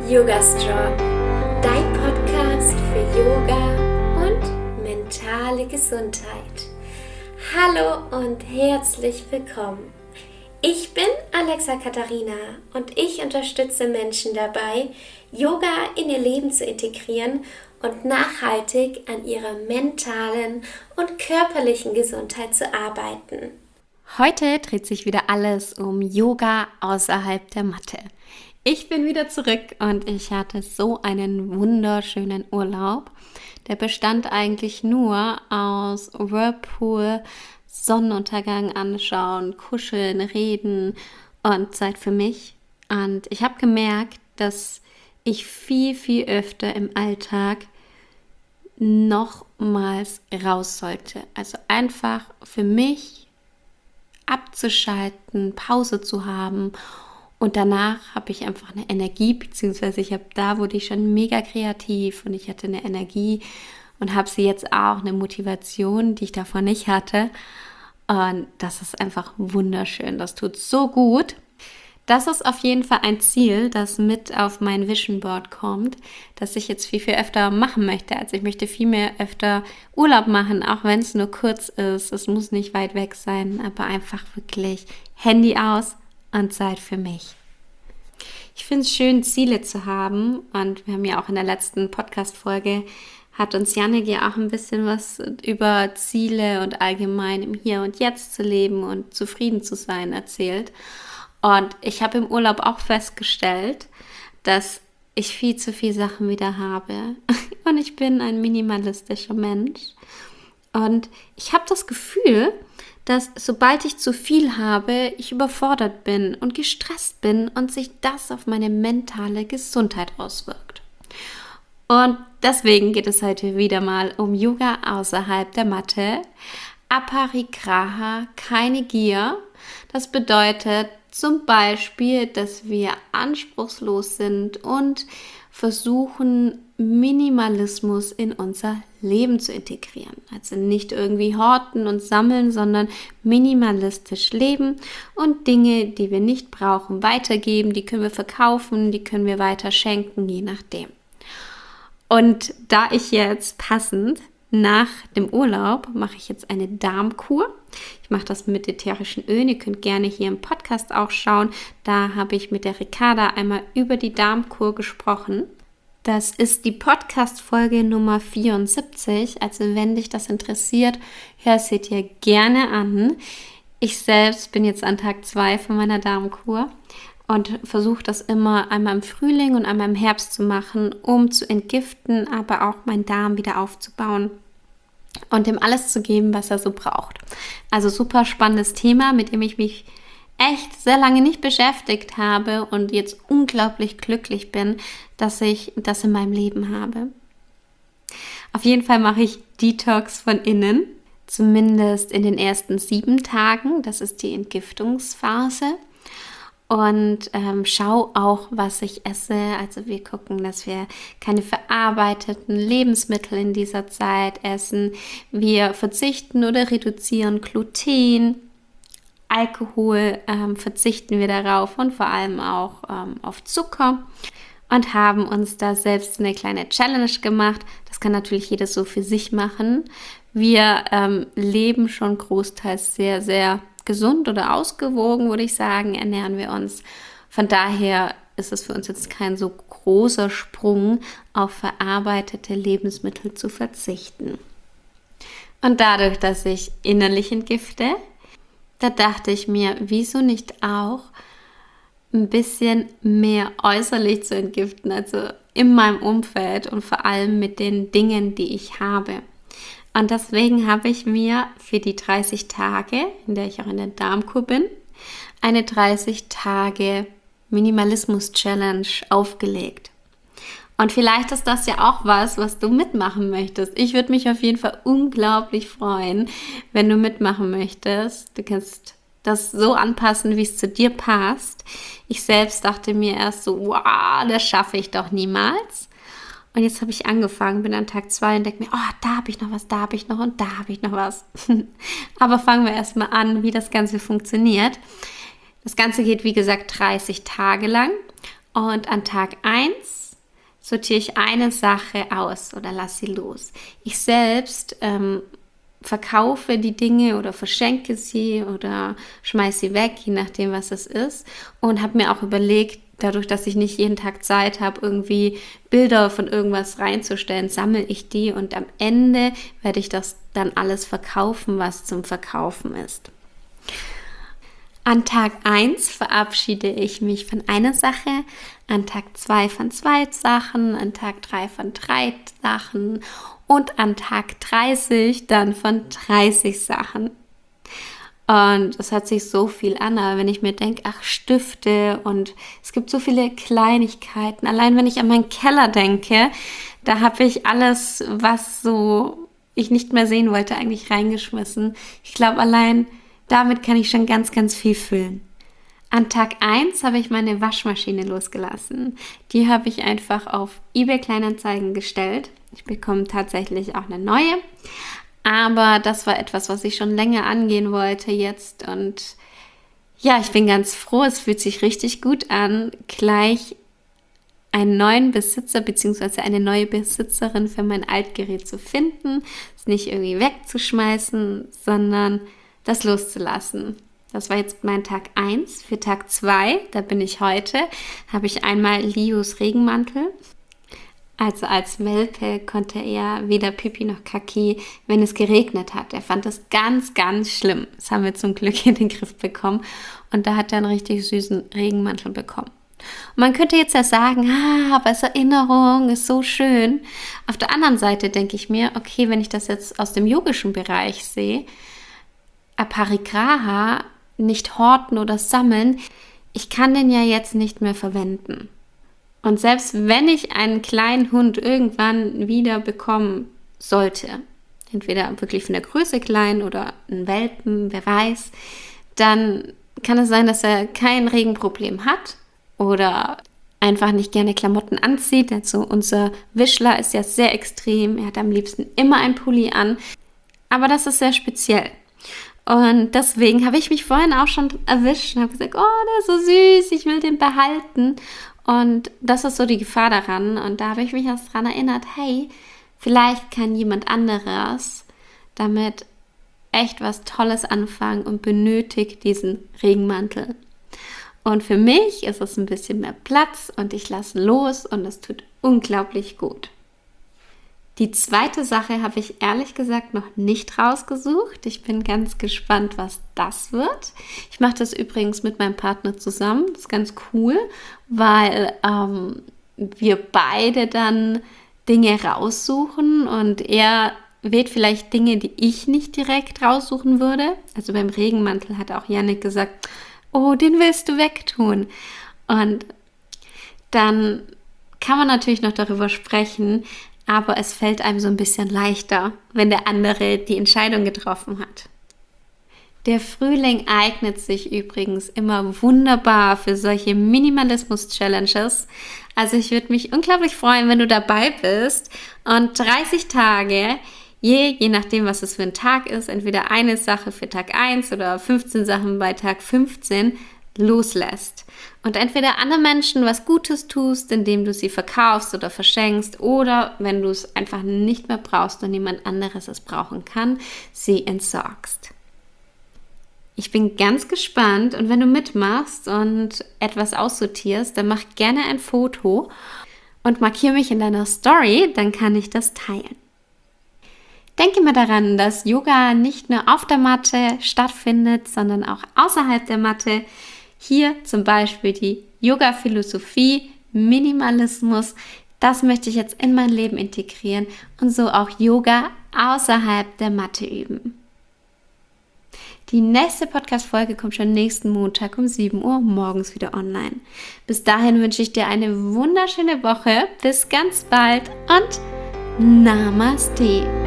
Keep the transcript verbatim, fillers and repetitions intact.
Yoga Strong, dein Podcast für Yoga und mentale Gesundheit. Hallo und herzlich willkommen. Ich bin Alexa Katharina und ich unterstütze Menschen dabei, Yoga in ihr Leben zu integrieren und nachhaltig an ihrer mentalen und körperlichen Gesundheit zu arbeiten. Heute dreht sich wieder alles um Yoga außerhalb der Matte. Ich bin wieder zurück und ich hatte so einen wunderschönen Urlaub. Der bestand eigentlich nur aus Whirlpool, Sonnenuntergang anschauen, kuscheln, reden und Zeit für mich. Und ich habe gemerkt, dass ich viel, viel öfter im Alltag nochmals raus sollte. Also einfach für mich abzuschalten, Pause zu haben. Und danach habe ich einfach eine Energie, beziehungsweise ich habe da wurde ich schon mega kreativ und ich hatte eine Energie und habe sie jetzt auch, eine Motivation, die ich davor nicht hatte. Und das ist einfach wunderschön. Das tut so gut. Das ist auf jeden Fall ein Ziel, das mit auf mein Vision Board kommt, das ich jetzt viel, viel öfter machen möchte. Also ich möchte viel mehr öfter Urlaub machen, auch wenn es nur kurz ist. Es muss nicht weit weg sein, aber einfach wirklich Handy aus und Zeit für mich. Ich finde es schön, Ziele zu haben. Und wir haben ja auch in der letzten Podcast-Folge hat uns Jannik ja auch ein bisschen was über Ziele und allgemein im Hier und Jetzt zu leben und zufrieden zu sein erzählt. Und ich habe im Urlaub auch festgestellt, dass ich viel zu viele Sachen wieder habe. Und ich bin ein minimalistischer Mensch. Und ich habe das Gefühl, dass sobald ich zu viel habe, ich überfordert bin und gestresst bin und sich das auf meine mentale Gesundheit auswirkt. Und deswegen geht es heute wieder mal um Yoga außerhalb der Matte. Aparigraha, keine Gier. Das bedeutet zum Beispiel, dass wir anspruchslos sind und versuchen, Minimalismus in unser Leben zu integrieren. Also nicht irgendwie horten und sammeln, sondern minimalistisch leben und Dinge, die wir nicht brauchen, weitergeben. Die können wir verkaufen, die können wir weiter schenken, je nachdem. Und da ich jetzt passend nach dem Urlaub mache ich jetzt eine Darmkur. Ich mache das mit ätherischen Ölen. Ihr könnt gerne hier im Podcast auch schauen. Da habe ich mit der Ricarda einmal über die Darmkur gesprochen. Das ist die Podcast-Folge Nummer vierundsiebzig. Also wenn dich das interessiert, hör sie dir gerne an. Ich selbst bin jetzt an Tag zwei von meiner Darmkur und versuche das immer einmal im Frühling und einmal im Herbst zu machen, um zu entgiften, aber auch meinen Darm wieder aufzubauen und ihm alles zu geben, was er so braucht. Also super spannendes Thema, mit dem ich mich echt sehr lange nicht beschäftigt habe und jetzt unglaublich glücklich bin, dass ich das in meinem Leben habe. Auf jeden Fall mache ich Detox von innen, zumindest in den ersten sieben Tagen. Das ist die Entgiftungsphase. Und ähm, schau auch, was ich esse. Also wir gucken, dass wir keine verarbeiteten Lebensmittel in dieser Zeit essen. Wir verzichten oder reduzieren Gluten, Alkohol ähm, verzichten wir darauf und vor allem auch ähm, auf Zucker. Und haben uns da selbst eine kleine Challenge gemacht. Das kann natürlich jeder so für sich machen. Wir ähm, leben schon großteils sehr, sehr gesund oder ausgewogen, würde ich sagen, ernähren wir uns. Von daher ist es für uns jetzt kein so großer Sprung, auf verarbeitete Lebensmittel zu verzichten. Und dadurch, dass ich innerlich entgifte, da dachte ich mir, wieso nicht auch ein bisschen mehr äußerlich zu entgiften, also in meinem Umfeld und vor allem mit den Dingen, die ich habe. Und deswegen habe ich mir für die dreißig Tage, in der ich auch in der Darmkur bin, eine dreißig Tage Minimalismus-Challenge aufgelegt. Und vielleicht ist das ja auch was, was du mitmachen möchtest. Ich würde mich auf jeden Fall unglaublich freuen, wenn du mitmachen möchtest. Du kannst das so anpassen, wie es zu dir passt. Ich selbst dachte mir erst so, wow, das schaffe ich doch niemals. Und jetzt habe ich angefangen, bin an Tag zwei und denke mir, oh, da habe ich noch was, da habe ich noch und da habe ich noch was. Aber fangen wir erstmal an, wie das Ganze funktioniert. Das Ganze geht, wie gesagt, dreißig Tage lang. Und an Tag eins sortiere ich eine Sache aus oder lasse sie los. Ich selbst ähm, verkaufe die Dinge oder verschenke sie oder schmeiße sie weg, je nachdem, was es ist. Und habe mir auch überlegt, dadurch, dass ich nicht jeden Tag Zeit habe, irgendwie Bilder von irgendwas reinzustellen, sammle ich die und am Ende werde ich das dann alles verkaufen, was zum Verkaufen ist. An Tag eins verabschiede ich mich von einer Sache, an Tag zwei von zwei Sachen, an Tag drei von drei Sachen und an Tag dreißig dann von dreißig Sachen. Und es hört sich so viel an, aber wenn ich mir denke, ach, Stifte und es gibt so viele Kleinigkeiten. Allein wenn ich an meinen Keller denke, da habe ich alles, was so ich nicht mehr sehen wollte, eigentlich reingeschmissen. Ich glaube, allein damit kann ich schon ganz, ganz viel füllen. An Tag eins habe ich meine Waschmaschine losgelassen. Die habe ich einfach auf eBay Kleinanzeigen gestellt. Ich bekomme tatsächlich auch eine neue. Aber das war etwas, was ich schon länger angehen wollte jetzt. Und ja, ich bin ganz froh. Es fühlt sich richtig gut an, gleich einen neuen Besitzer bzw. eine neue Besitzerin für mein Altgerät zu finden. Es nicht irgendwie wegzuschmeißen, sondern das loszulassen. Das war jetzt mein Tag eins. Für Tag zwei, da bin ich heute, habe ich einmal Lios Regenmantel. Also als Welpe konnte er weder Pipi noch Kaki, wenn es geregnet hat. Er fand das ganz, ganz schlimm. Das haben wir zum Glück in den Griff bekommen. Und da hat er einen richtig süßen Regenmantel bekommen. Und man könnte jetzt ja sagen, ah, aber als Erinnerung ist so schön. Auf der anderen Seite denke ich mir, okay, wenn ich das jetzt aus dem yogischen Bereich sehe, Aparigraha nicht horten oder sammeln, ich kann den ja jetzt nicht mehr verwenden. Und selbst wenn ich einen kleinen Hund irgendwann wieder bekommen sollte, entweder wirklich von der Größe klein oder einen Welpen, wer weiß, dann kann es sein, dass er kein Regenproblem hat oder einfach nicht gerne Klamotten anzieht. Also unser Wischler ist ja sehr extrem, er hat am liebsten immer ein Pulli an, aber das ist sehr speziell. Und deswegen habe ich mich vorhin auch schon erwischt und habe gesagt, oh, der ist so süß, ich will den behalten. Und das ist so die Gefahr daran. Und da habe ich mich erst daran erinnert, hey, vielleicht kann jemand anderes damit echt was Tolles anfangen und benötigt diesen Regenmantel. Und für mich ist es ein bisschen mehr Platz und ich lasse los und es tut unglaublich gut. Die zweite Sache habe ich ehrlich gesagt noch nicht rausgesucht. Ich bin ganz gespannt, was das wird. Ich mache das übrigens mit meinem Partner zusammen. Das ist ganz cool, weil ähm, wir beide dann Dinge raussuchen und er wählt vielleicht Dinge, die ich nicht direkt raussuchen würde. Also beim Regenmantel hat auch Yannick gesagt, oh, den willst du wegtun. Und dann kann man natürlich noch darüber sprechen, aber es fällt einem so ein bisschen leichter, wenn der andere die Entscheidung getroffen hat. Der Frühling eignet sich übrigens immer wunderbar für solche Minimalismus-Challenges. Also ich würde mich unglaublich freuen, wenn du dabei bist und dreißig Tage, je, je nachdem, was es für ein Tag ist, entweder eine Sache für Tag eins oder fünfzehn Sachen bei Tag fünfzehn, loslässt. Und entweder anderen Menschen was Gutes tust, indem du sie verkaufst oder verschenkst, oder wenn du es einfach nicht mehr brauchst und jemand anderes es brauchen kann, sie entsorgst. Ich bin ganz gespannt und wenn du mitmachst und etwas aussortierst, dann mach gerne ein Foto und markiere mich in deiner Story, dann kann ich das teilen. Denke mal daran, dass Yoga nicht nur auf der Matte stattfindet, sondern auch außerhalb der Matte. Hier zum Beispiel die Yoga-Philosophie, Minimalismus, das möchte ich jetzt in mein Leben integrieren und so auch Yoga außerhalb der Matte üben. Die nächste Podcast-Folge kommt schon nächsten Montag um sieben Uhr morgens wieder online. Bis dahin wünsche ich dir eine wunderschöne Woche. Bis ganz bald und Namaste.